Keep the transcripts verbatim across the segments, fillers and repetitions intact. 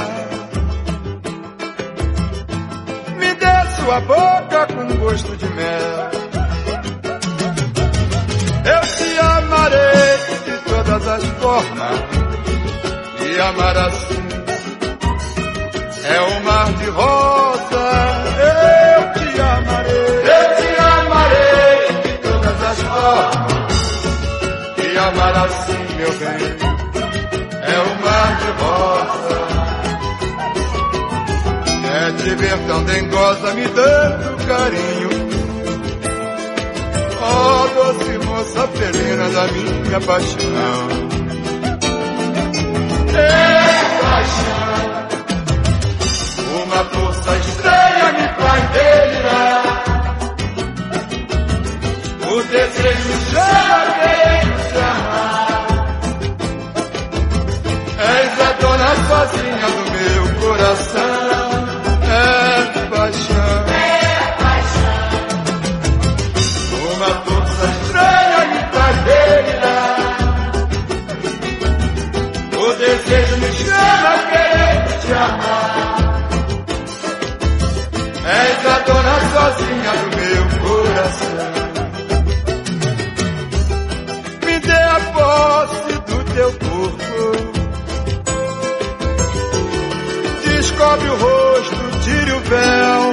Me dê sua boca com gosto de mel. Eu te amarei de todas as formas, e amar assim é um mar de rosa. Eu te amarei, eu te amarei de todas as formas, e amar assim, meu bem, é um mar de rosa. É te ver tão dengosa me dando carinho, ó doce moça felina da minha paixão. É paixão, uma força estranha me faz delirar. O desejo chama quem te amar. És a dona sozinha do meu coração. É paixão, é paixão, uma força estranha me faz delirar. O desejo me chama querendo te amar. És a dona sozinha do meu coração. Me dê a posse do teu corpo, descobre o rosto, tire o véu,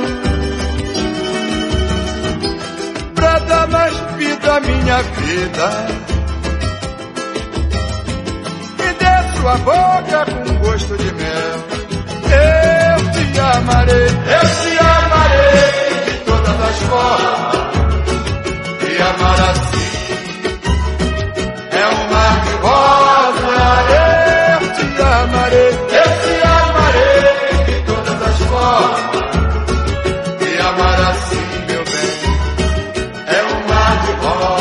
pra dar mais vida à minha vida. Me dê sua boca com gosto de mel. Eu te amarei, eu te amarei de todas as formas, e amar assim é um mar de rosa. Eu te amarei, eu te amarei de todas as formas, e amar assim, meu bem, é um mar de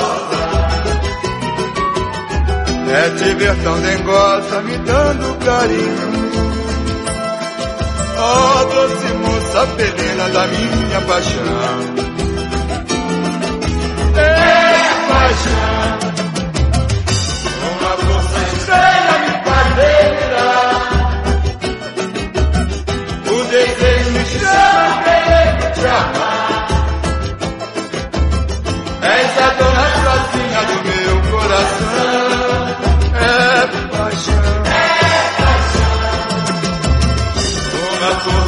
rosa. É te ver tão dengosa me dando carinho, ó doce moça felina da minha paixão. É paixão, uma força estranha me faz delirar. O desejo me chama querendo te amar. És a dona sozinha do meu coração. É paixão, é paixão, uma força